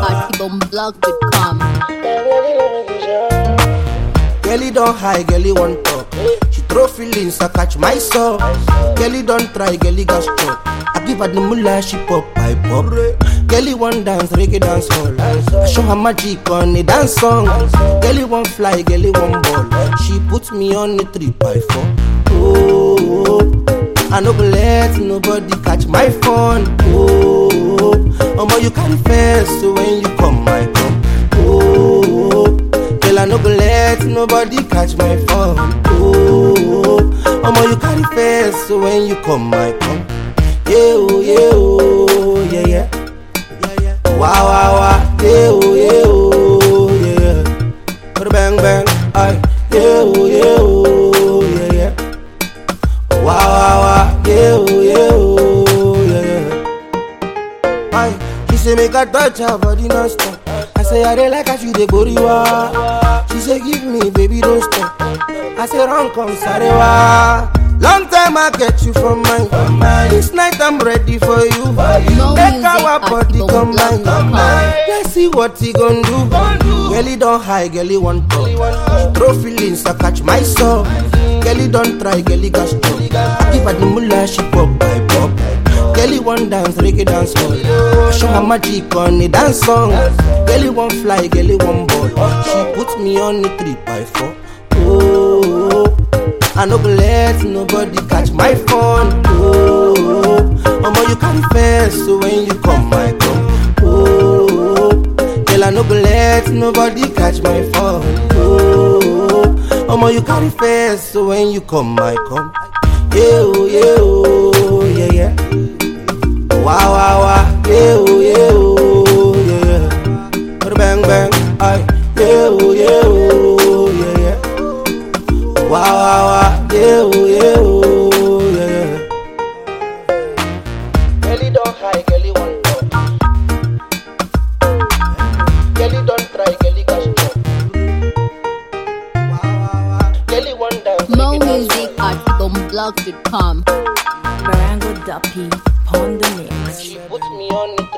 at ibomblog.com. Girlie don't hide, girlie want talk. She throw feelings, I catch my soul. Girlie don't try, girlie got struck. I give her the mullah, she pop, I pop. Girlie want dance, reggae dance hall. I show her magic on a dance song. Girlie want fly, girlie want ball. She puts me on a 3x4. Oh, I no go let nobody catch my phone. Oh, omo you carry first, so when you come, I come. Oh, girl I no go let nobody catch my phone. Oh, omo you carry first, so when you come, I come. Yeah, oh, yeah, yeah. Wow, wow, wow, yeah, oh, yeah. Bang, bang, aye, yeah, oh, yeah, yeah. Wow, wow, wow, yeah. Aye, she say make her touch her body non-stop. I say I dey like how she dey boriwa. She say give me, baby, don't stop. I say run, come, sarewa. Long time I get you from mine. This night I'm ready for you. Make our body combine. Let's see what he gon' do. Girlie don't hide, girlie want talk. She throw feelings, I catch my soul. Girlie don't try, girlie got struck. I give her the mullah, she pop, I pop. Girlie want dance, reggae dance hall. I show her magic on a dance song. Girlie want fly, girlie want ball. She puts me on a 3x4. Oh, I no go let nobody catch my phone. Oh, omo you carry first, so when you come, I come. Oh, girl I no go let nobody catch my phone. Oh, omo you carry first, so when you come, I come. Yeah, oh, yeah. Wow, wow, wow, yeah. Bang, bang, aye, yeah, yeah. Wow, wow, wow, yeah. Girlie don't hide, girlie want talk. Girlie don't try, girlie got struck. Wow, wow, wow, girlie want dance. More music at ibomblog.com. Barango Duppy, Pond the Mix. She puts me on